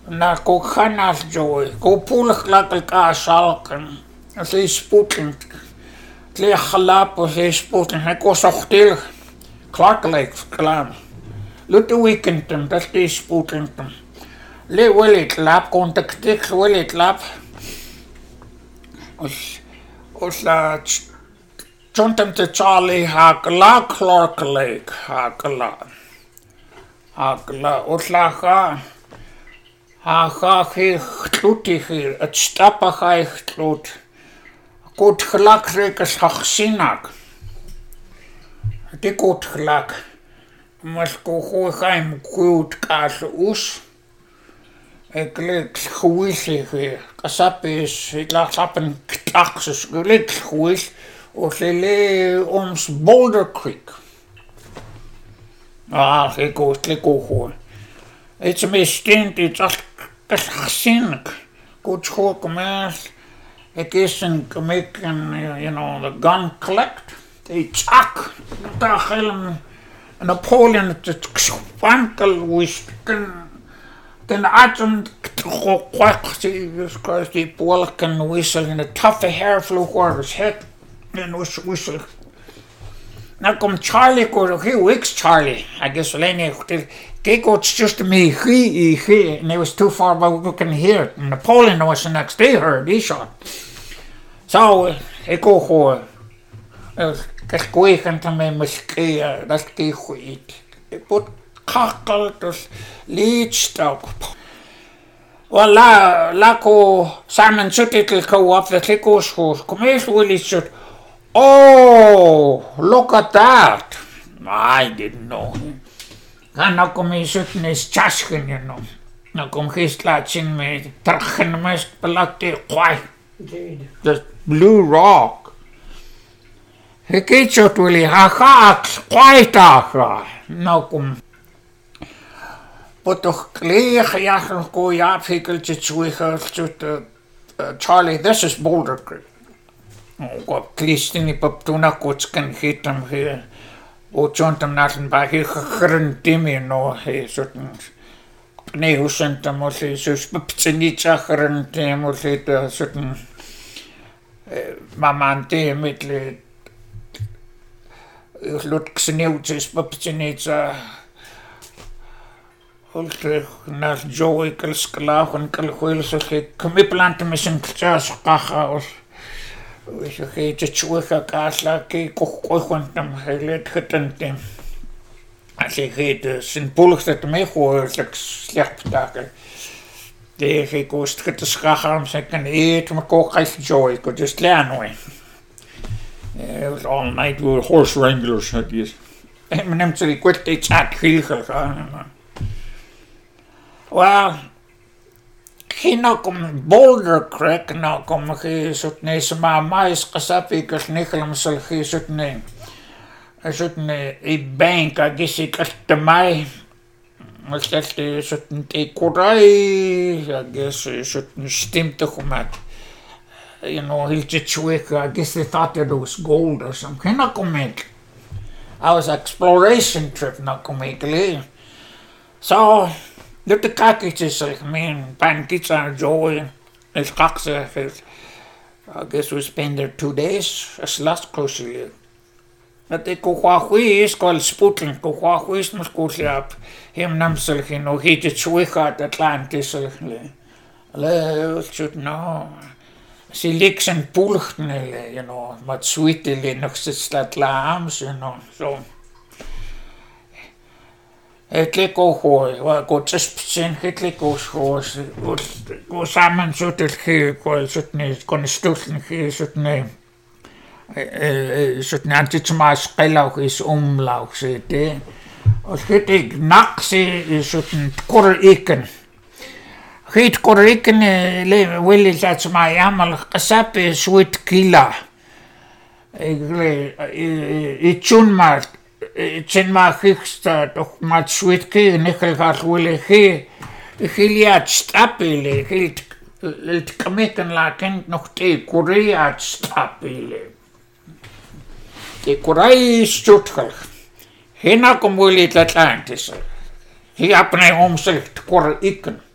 Na go canal joy, go pulach lakal ka salken. As is spoetend. Tle gelap as is spoetend. Hij kost ook stil. Clark klaar. Lut de weekend dat is spoetend. Le wel het lap contacteer wel het lap. Os la Jonathan te Charlie hakla Clark Lake hakla. Os la ga. Ha hier gloetig hier. Het stappen ga ik gloed. Goed gelak rekens hachsinak. Het is goed gelak. Maar go ga hem goed kaas oes. Ik leek gewissig hier. Kasap is, ik laat sappen ktakses. Ik leek gewiss. Of le oms Boulder Creek. Ik hoor. Het is een beetje het is gezinnig. Goed schoon commerce. Ik is een American, the gun collect. Die chak. Daar helemaal Napoleon het wankel wist. Ten atem because die Polen can whistle and the tough hair flew over his head and was whistle. Now come Charlie go he wakes Charlie. I guess Lenny it's just me he and it was too far but we can hear it. Napoleon was the next day heard he shot. So ik go hoor. Ik kweken te mij misschien dat ik goed. Ik moet kakkel dus liedstock. Well, la ko Simon Suttikel go up the Tico school. Come here, Willie Sut. Oh, look at that. I didn't know. En nou kom je zitten is tjasken, you know. Nou kom je laat zien met tergen meest belakte kwaai. The Blue Rock. Ik eet zo Willie, ha kwaai daar. Nou kom. But toch kleeg jagen go ja fikkeltje zwiger Charlie, this is Boulder Creek. Oh, god, klistini pap tuna kotsken hitam hier. O jontam naten ba hier grindimi no he soten. Nee, hoe sentam o se so spiptsenitsa grindim o se soten mamante mitle lutkseneuts spiptsenitsa naar Joey kalskalaag en kalgoel so ge kmiplante misen chas kacha we ge tchuga kasla ke kochwantam helet getentem as ek het sin polgste te my gehoor slecht dakel de ge kost het schacham se kan eet maar koch Joey could just learn way it was all night we were horse wranglers had yes en men neemt ze kwet iets uit giegel gaan. Well, hier kom Boulder Creek, nou kom ik zoet nee, ze maar mais kasap ik als nikelum zal ik zoet nee. Zoet nee, ik bank, ik is ik als te mij. Als dat zoet een korai, ik guess zoet een stimte gemaakt. You know, heel tjitschwik, I guess they thought that it was gold or something. Nou kom ik. I was exploration trip, nou kom ik alleen. So, dat de kakjes zeg men pancakes are Joey is kakse I guess we spend there 2 days as last closely dat ik kochwahui is called Sputnik kochwahui is mas kochap hem namsel no heet het zwigat Atlantis le should no sie licks en pulchten you know wat sweetly nog zit laams you know so het leek ook hoor, wat goed zijn, het leek ook hoor, go samen zoet het hier, zoet niet, kon stukken hier, zoet niet antitsma spelauch is omlauch, zit hè. Als het ik nak zie, zoet een korriken. Het korriken, wil je dat ze mij allemaal gesap is, zoet kila. Ik tjoen maar. Zijn maar gisteren toch maar sweet keer nikkel gaat willen ge giliat stapelen het kameken laten nog te Korea stapelen de Korea stutgel hena kom wil het Atlantis hier apne omzicht Korea